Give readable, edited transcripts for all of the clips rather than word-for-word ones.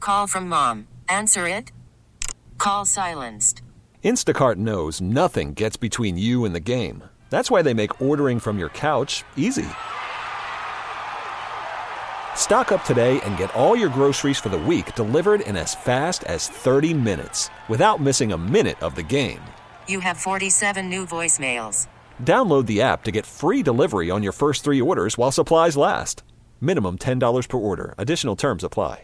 Call from mom. Answer it. Call silenced. Instacart knows nothing gets between you and the game. That's why they make ordering from your couch easy. Stock up today and get all your groceries for the week delivered in as fast as 30 minutes without missing a minute of the game. You have 47 new voicemails. Download the app to get free delivery on your first 3 orders while supplies last. Minimum $10 per order. Additional terms apply.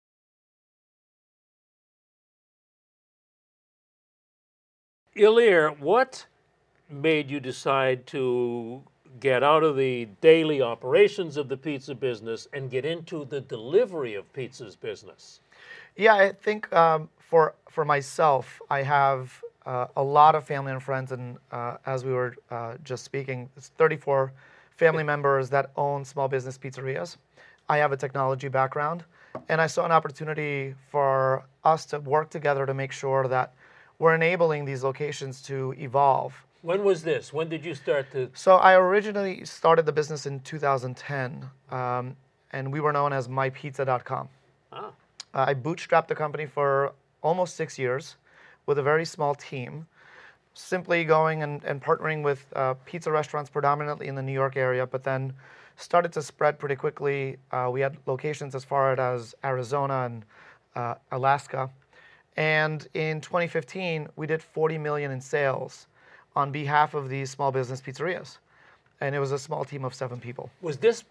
Ilir, what made you decide to get out of the daily operations of the pizza business and get into the delivery of pizza's business? Yeah, I think for myself, I have a lot of family and friends, and as we were just speaking, it's 34 family members that own small business pizzerias. I have a technology background, and I saw an opportunity for us to work together to make sure that we're enabling these locations to evolve. When was this? When did you start to? So I originally started the business in 2010, and we were known as mypizza.com. Ah. I bootstrapped the company for almost 6 years with a very small team, simply going and partnering with pizza restaurants predominantly in the New York area, but then started to spread pretty quickly. We had locations as far as Arizona and Alaska. And in 2015, we did $40 million in sales on behalf of these small business pizzerias. And it was a small team of 7 people. Was this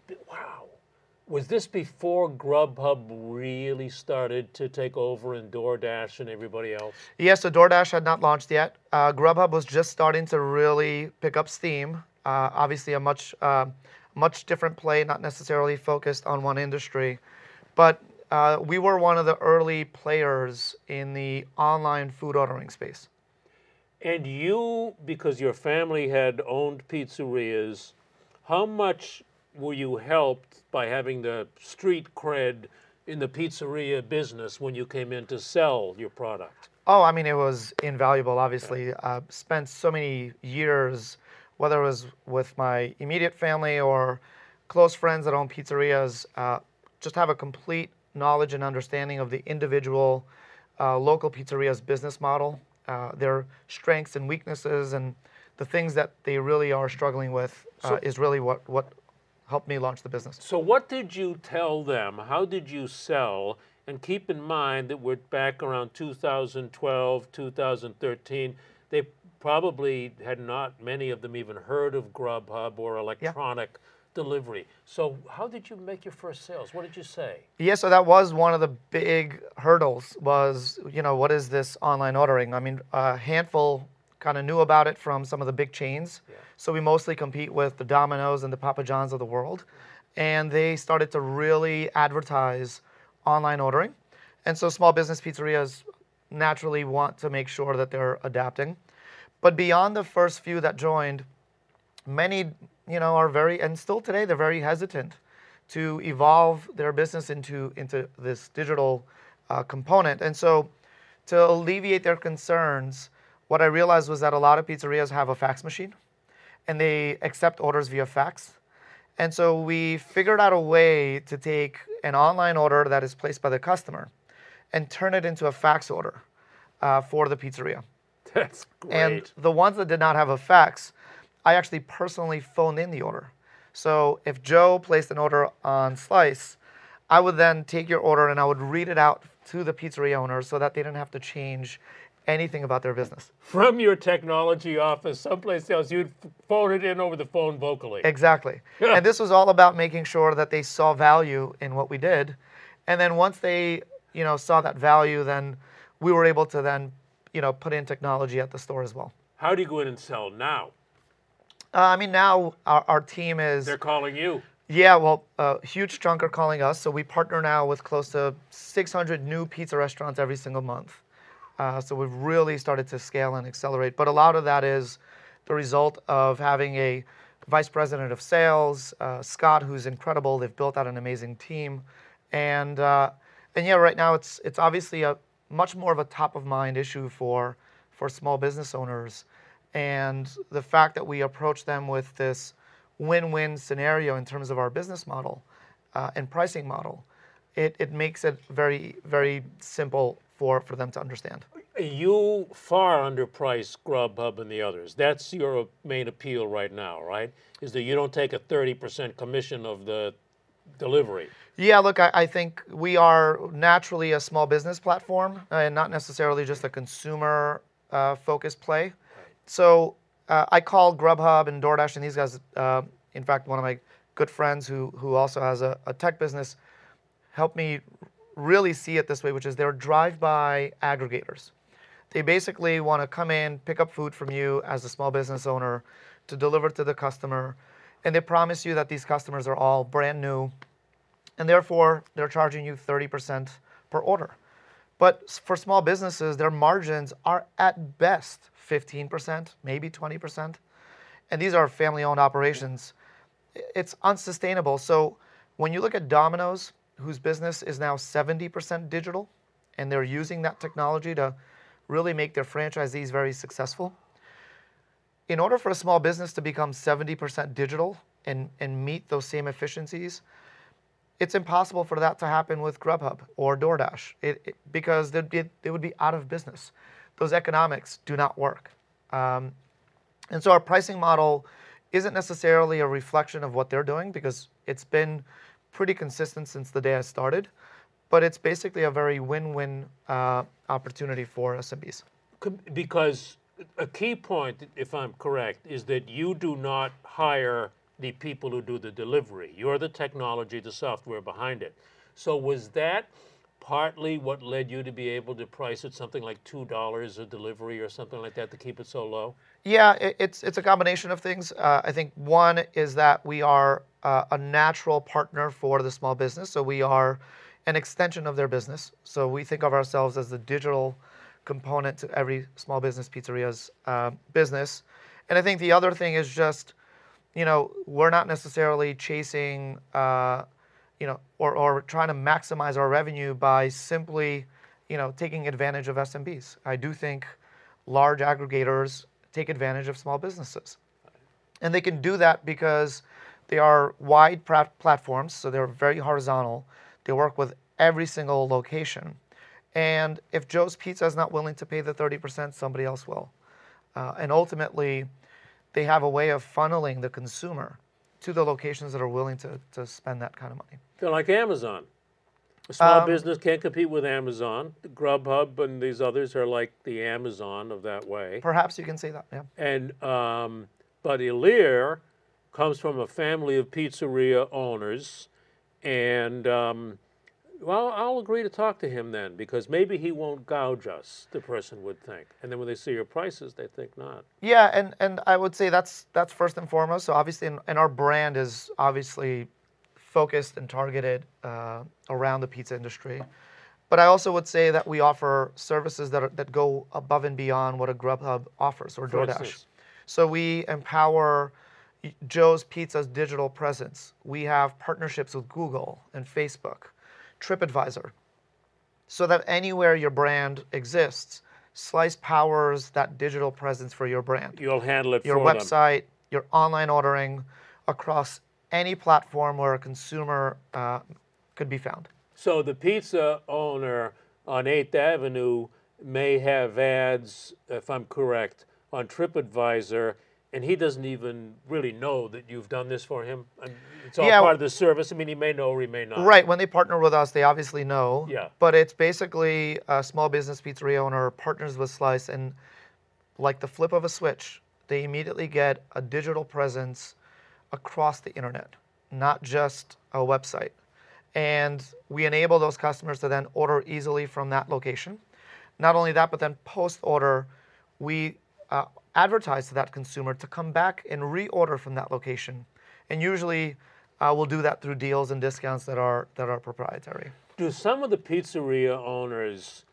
before Grubhub really started to take over and DoorDash and everybody else? Yes, so DoorDash had not launched yet. Grubhub was just starting to really pick up steam. Obviously a much different play, not necessarily focused on one industry. But we were one of the early players in the online food ordering space. And you, because your family had owned pizzerias, how much were you helped by having the street cred in the pizzeria business when you came in to sell your product? Oh, I mean, it was invaluable, obviously. Spent so many years, whether it was with my immediate family or close friends that own pizzerias, just have a complete knowledge and understanding of the individual local pizzeria's business model, their strengths and weaknesses, and the things that they really are struggling with is really what helped me launch the business. So what did you tell them? How did you sell? And keep in mind that we're back around 2012, 2013. They probably had not, many of them even heard of Grubhub or electronic delivery. So how did you make your first sales? What did you say? Yeah, so that was one of the big hurdles was, what is this online ordering? I mean, a handful kind of knew about it from some of the big chains. Yeah. So we mostly compete with the Domino's and the Papa John's of the world. And they started to really advertise online ordering. And so small business pizzerias naturally want to make sure that they're adapting. But beyond the first few that joined, many, are very, and still today, they're very hesitant to evolve their business into this digital component. And so to alleviate their concerns, what I realized was that a lot of pizzerias have a fax machine and they accept orders via fax. And so we figured out a way to take an online order that is placed by the customer and turn it into a fax order for the pizzeria. That's great. And the ones that did not have a fax, I actually personally phoned in the order. So if Joe placed an order on Slice, I would then take your order and I would read it out to the pizzeria owner so that they didn't have to change anything about their business. From your technology office, someplace else, you'd phone it in over the phone vocally. Exactly. And this was all about making sure that they saw value in what we did. And then once they, saw that value, then we were able to then, put in technology at the store as well. How do you go in and sell now? Now our team is... They're calling you. Yeah, well, a huge chunk are calling us. So we partner now with close to 600 new pizza restaurants every single month. So we've really started to scale and accelerate. But a lot of that is the result of having a vice president of sales, Scott, who's incredible. They've built out an amazing team. And right now it's obviously a much more of a top of mind issue for small business owners. And the fact that we approach them with this win-win scenario in terms of our business model and pricing model it makes it very, very simple for them to understand. You far underprice Grubhub and the others. That's your main appeal right now, right? Is that you don't take a 30% commission of the delivery. Yeah, look, I think we are naturally a small business platform and not necessarily just a consumer focused play. Right. So I call Grubhub and DoorDash and these guys, in fact, one of my good friends who also has a tech business, helped me really see it this way, which is they're drive-by aggregators. They basically want to come in, pick up food from you as a small business owner to deliver to the customer, and they promise you that these customers are all brand new, and therefore they're charging you 30% per order. But for small businesses, their margins are at best 15%, maybe 20%, and these are family-owned operations. It's unsustainable. So when you look at Domino's, whose business is now 70% digital, and they're using that technology to really make their franchisees very successful. In order for a small business to become 70% digital and meet those same efficiencies, it's impossible for that to happen with Grubhub or DoorDash because they would be out of business. Those economics do not work. And so our pricing model isn't necessarily a reflection of what they're doing because it's been pretty consistent since the day I started. But it's basically a very win-win opportunity for SMBs. Because a key point, if I'm correct, is that you do not hire the people who do the delivery. You're the technology, the software behind it. So was that partly what led you to be able to price it something like $2 a delivery or something like that to keep it so low? Yeah, it's a combination of things. I think one is that we are a natural partner for the small business. So we are an extension of their business. So we think of ourselves as the digital component to every small business pizzeria's business. And I think the other thing is just, we're not necessarily chasing, or trying to maximize our revenue by simply, taking advantage of SMBs. I do think large aggregators take advantage of small businesses. And they can do that because they are wide platforms, so they're very horizontal. They work with every single location. And if Joe's Pizza is not willing to pay the 30%, somebody else will. And ultimately, they have a way of funneling the consumer to the locations that are willing to spend that kind of money. They're like Amazon. A small business can't compete with Amazon. Grubhub and these others are like the Amazon of that way. Perhaps you can say that, yeah. And but Ilir comes from a family of pizzeria owners, and well, I'll agree to talk to him then, because maybe he won't gouge us, the person would think. And then when they see your prices, they think not. Yeah, and I would say that's first and foremost. So obviously, and our brand is obviously focused and targeted around the pizza industry. But I also would say that we offer services that go above and beyond what a Grubhub offers or DoorDash. So we empower Joe's Pizza's digital presence. We have partnerships with Google and Facebook, TripAdvisor, so that anywhere your brand exists, Slice powers that digital presence for your brand. You'll handle it your for them. Your website, your online ordering, across any platform where a consumer could be found. So the pizza owner on 8th Avenue may have ads, if I'm correct, on TripAdvisor, and he doesn't even really know that you've done this for him. It's all part of the service. I mean, he may know or he may not. Right. When they partner with us, they obviously know. Yeah. But it's basically a small business pizzeria owner partners with Slice, and like the flip of a switch, they immediately get a digital presence across the internet, not just a website. And we enable those customers to then order easily from that location. Not only that, but then post-order, we advertise to that consumer to come back and reorder from that location. And usually we'll do that through deals and discounts that are proprietary. Do some of the pizzeria owners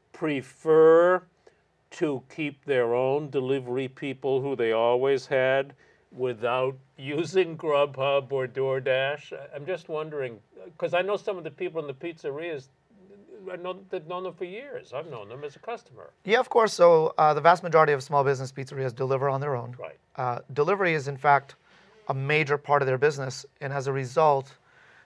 prefer to keep their own delivery people who they always had without using Grubhub or DoorDash? I'm just wondering, because I know some of the people in the pizzerias, they've known them for years. I've known them as a customer. Yeah, of course. So the vast majority of small business pizzerias deliver on their own. Right. Delivery is, in fact, a major part of their business. And as a result,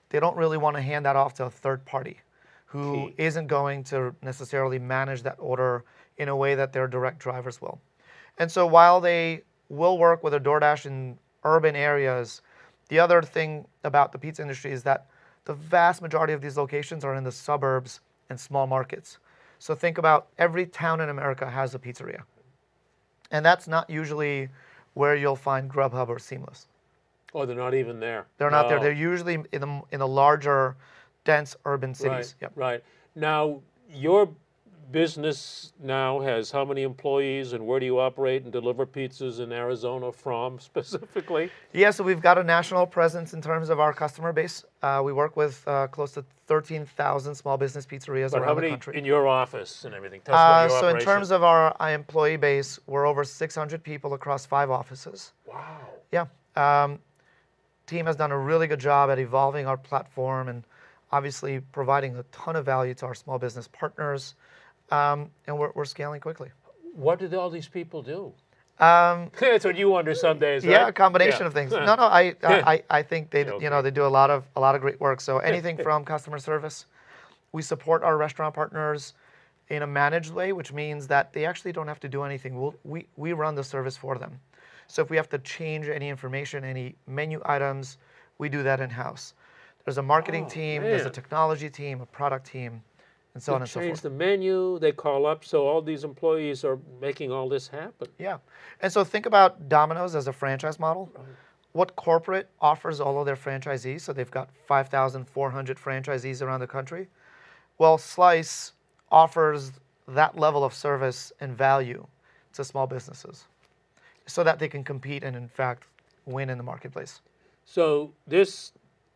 they don't really want to hand that off to a third party who isn't going to necessarily manage that order in a way that their direct drivers will. And so while they will work with a DoorDash in urban areas, the other thing about the pizza industry is that the vast majority of these locations are in the suburbs and small markets. So think about every town in America has a pizzeria. And that's not usually where you'll find Grubhub or Seamless. Oh, they're not even there. They're not there. They're usually in the larger, dense urban cities. Right, right. Now, your business now has how many employees, and where do you operate and deliver pizzas in Arizona from specifically? Yeah, so we've got a national presence in terms of our customer base. We work with close to 13,000 small business pizzerias around the country. How many in your office and everything? Tell us about your operation. In terms of our employee base, we're over 600 people across 5 offices. Wow. Yeah. Team has done a really good job at evolving our platform and obviously providing a ton of value to our small business partners. And we're scaling quickly. What did all these people do? That's what you wonder some days, right? Yeah, a combination of things. No, I think they they do a lot of great work. So anything from customer service, we support our restaurant partners in a managed way, which means that they actually don't have to do anything. We run the service for them. So if we have to change any information, any menu items, we do that in-house. There's a marketing team, there's a technology team, a product team, and so on and so forth. They change the menu, they call up, so all these employees are making all this happen. Yeah. And so think about Domino's as a franchise model. Right. What corporate offers all of their franchisees? So they've got 5,400 franchisees around the country. Well, Slice offers that level of service and value to small businesses so that they can compete and, in fact, win in the marketplace. So this,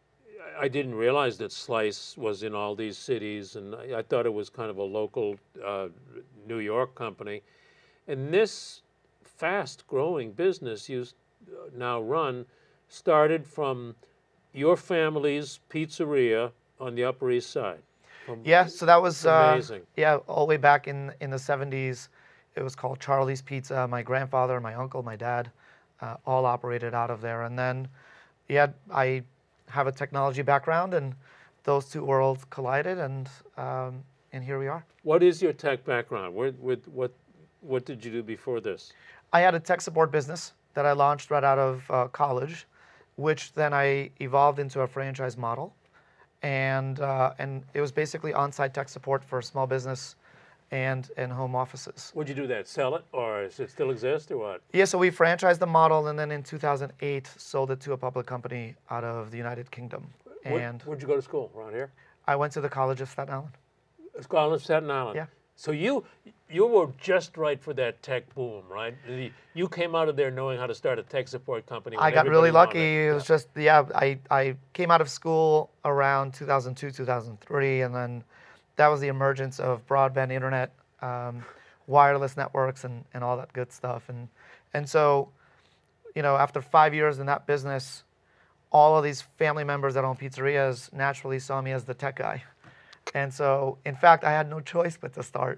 I didn't realize that Slice was in all these cities, and I thought it was kind of a local New York company. And this fast-growing business you now run started from your family's pizzeria on the Upper East Side. Yeah, so that was amazing. All the way back in the 70s. It was called Charlie's Pizza. My grandfather, my uncle, my dad, all operated out of there. And then, I have a technology background, and those two worlds collided, and here we are. What is your tech background? What did you do before this? I had a tech support business that I launched right out of college, which then I evolved into a franchise model, and it was basically on-site tech support for small business and home offices. Would you do that? Sell it, or does it still exist, or what? Yeah, so we franchised the model, and then in 2008 sold it to a public company out of the United Kingdom. And where'd you go to school? Around here? I went to the College of Staten Island. College of Staten Island. Yeah. So you were just right for that tech boom, right? You came out of there knowing how to start a tech support company. I got really lucky. It was just, I came out of school around 2002, 2003, and then that was the emergence of broadband internet, wireless networks, and all that good stuff. And so, after 5 years in that business, all of these family members that own pizzerias naturally saw me as the tech guy. And so, in fact, I had no choice but to start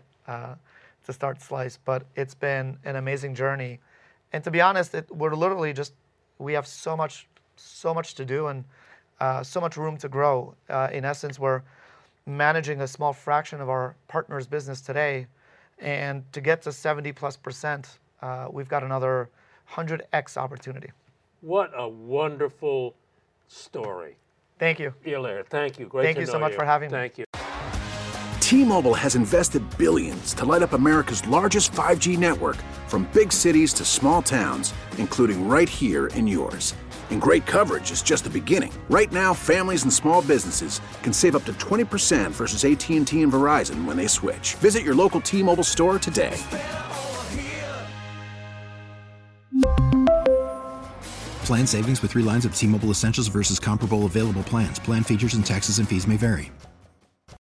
Slice. But it's been an amazing journey. And to be honest, we're literally we have so much to do and so much room to grow. In essence, we're managing a small fraction of our partners' business today, and to get to 70+%, we've got another 100x opportunity. What a wonderful story. Thank you. See you later. Thank you. Great to know you. Thank you so much for having me. Thank you. T-Mobile has invested billions to light up America's largest 5G network, from big cities to small towns, including right here in yours. And great coverage is just the beginning. Right now, families and small businesses can save up to 20% versus AT&T and Verizon when they switch. Visit your local T-Mobile store today. Plan savings with 3 lines of T-Mobile Essentials versus comparable available plans. Plan features and taxes and fees may vary.